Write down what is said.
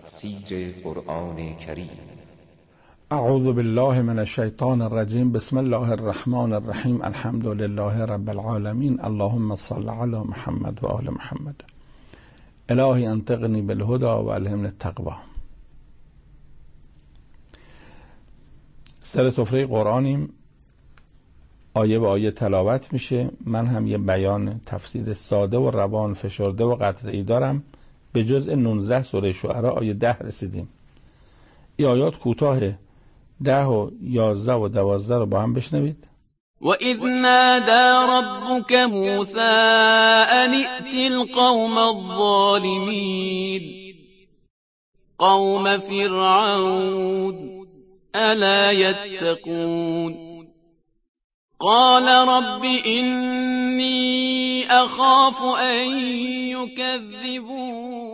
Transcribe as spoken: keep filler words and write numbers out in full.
تفسیر قرآن کریم. اعوذ بالله من الشیطان الرجیم. بسم الله الرحمن الرحیم. الحمد لله رب العالمین. اللهم صل علی محمد و آل محمد. الهی انطقنی بالهدى و الهمنی التقوی. سر سفره قرآنیم، آیه به آیه تلاوت میشه. من هم یه بیان تفسیر ساده و روان فشرده و قطعی دارم. به جزء نوزده سوره شعراء آیه ده رسیدیم. این آیات کوتاه ده و یازده و دوازده رو با هم بشنوید. وَإِذْ نَادَى رَبُّكَ مُوسَىٰ أَنِ ائْتِ الْقَوْمَ الظَّالِمِينَ قَوْمَ فِرْعَوْنَ أَلَا يَتَّقُونَ قَالَ رَبِّ إِنِّي أَخَافُ أَن يُكَذِّبُونِ